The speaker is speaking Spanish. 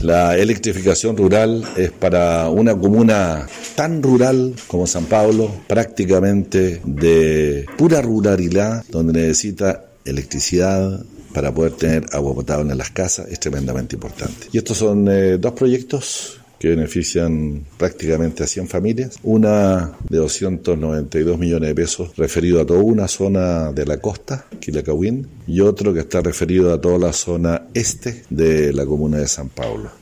La electrificación rural es para una comuna tan rural como San Pablo, prácticamente de pura ruralidad, donde necesita electricidad para poder tener agua potable en las casas, es tremendamente importante. Y estos son dos proyectos que benefician prácticamente a 100 familias, una de 292 millones de pesos referido a toda una zona de la costa, Quilacahuín, y otro que está referido a toda la zona este de la comuna de San Pablo.